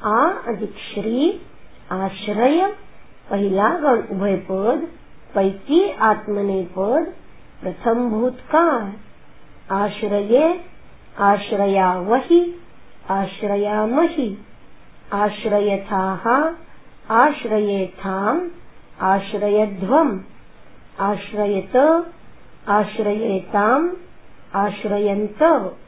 आ अधिक श्री आश्रय पहिला गण उभय पद पैकी आत्मने पद प्रथम भूतकाळ आश्रये आश्रयावहि आश्रयामहि आश्रयथाः आश्रयेथाम् आश्रयध्वम् आश्रयत आश्रयेताम् आश्रयन्त